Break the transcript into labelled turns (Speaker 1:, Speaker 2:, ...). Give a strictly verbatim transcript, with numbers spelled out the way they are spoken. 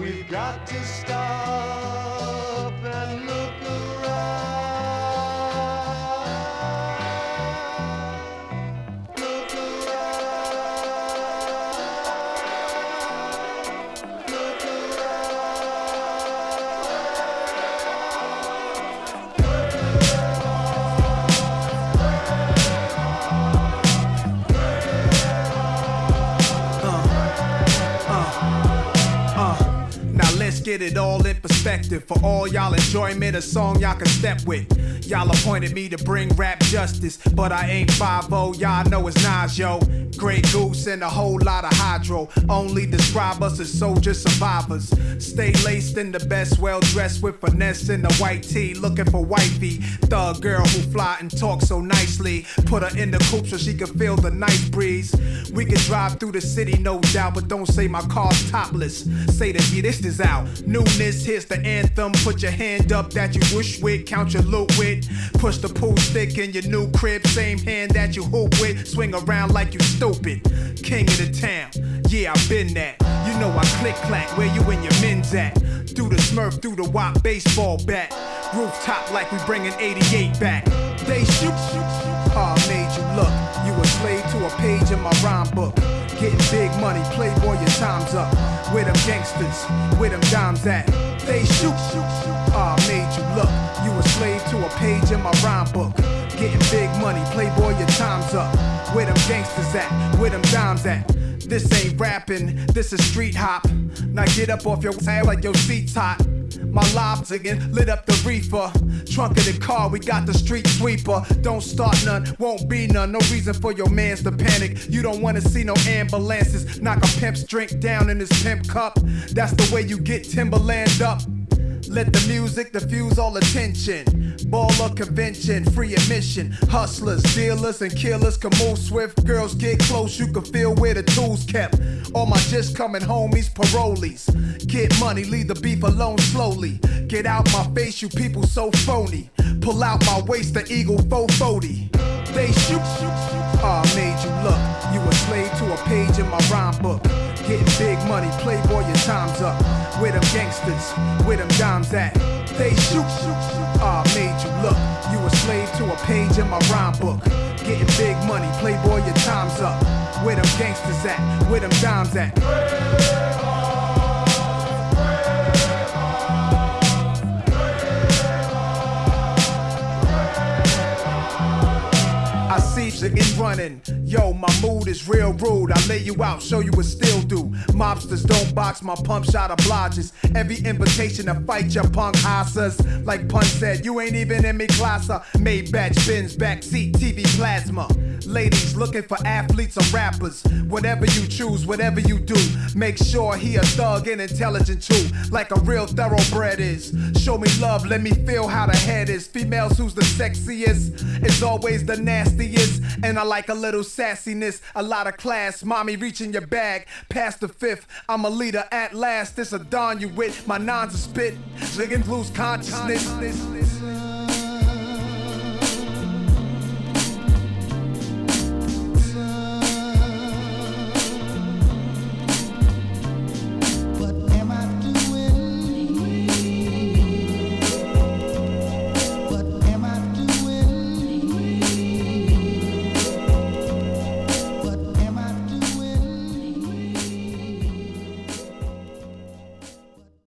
Speaker 1: We've got to stop and look around. Look around. Look
Speaker 2: Let's get it all in perspective. For all y'all enjoyment, a song y'all can step with. Y'all appointed me to bring rap justice, but I ain't five oh, y'all know it's Nas, yo. Grey Goose and a whole lot of hydro. Only describe us as soldier survivors. Stay laced in the best, well dressed with finesse in the white tee, looking for wifey. Thug girl who fly and talk so nicely. Put her in the coupe so she can feel the night breeze. We can drive through the city, no doubt, but don't say my car's topless. Say that yeah, this is out. Newness, here's the anthem. Put your hand up that you wish with, count your loot with. Push the pool stick in your new crib, same hand that you hoop with. Swing around like you stupid. King of the town, yeah, I've been that. You know I click clack, where you and your men's at? Through the Smurf, through the Wop baseball bat. Rooftop like we bringing eighty-eight back. They shoot, shoot, shoot. Oh, I made you look. You a slave to a page in my rhyme book. Getting big money, playboy, your time's up. Where them gangsters, where them dimes at? They shoot, shoot, shoot. Oh, I made you look. You a slave to a page in my rhyme book. Getting big money, playboy, your time's up. Where them gangsters at? Where them dimes at? This ain't rapping, this is street hop. Now get up off your ass like your seat's hot. My lobs again lit up the reefer. Trunk of the car, we got the street sweeper. Don't start none, won't be none. No reason for your mans to panic. You don't wanna see no ambulances. Knock a pimp's drink down in his pimp cup. That's the way you get Timberland up. Let the music diffuse all attention. Baller convention, free admission. Hustlers, dealers, and killers can move swift. Girls get close, you can feel where the tools kept. All my just coming homies, parolees. Get money, leave the beef alone slowly. Get out my face, you people so phony. Pull out my waist, the eagle four forty. They shoot, shoot, shoot. Oh, I made you look. You a slave to a page in my rhyme book. Getting big money, playboy, your time's up. Where them gangsters, where them dimes at? They shoot, shoot, shoot. Oh, I made you look. You a slave to a page in my rhyme book. Getting big money, playboy, your time's up. Where them gangsters at? Where them dimes at? I see shit running. Yo, my mood is real rude. I lay you out, show you what still do. Mobsters don't box, my pump shot obliges. Every invitation to fight your punk hosses. Like Pun said, you ain't even in me classa. Maybach, Benz, backseat, T V plasma. Ladies looking for athletes or rappers. Whatever you choose, whatever you do, make sure he a thug and intelligent too. Like a real thoroughbred is. Show me love, let me feel how the head is. Females who's the sexiest is always the nastiest. And I like a little sassiness, a lot of class. Mommy reaching your bag, past the fifth. I'm a leader at last. This a dawn you with. My nines are spit, niggas lose consciousness.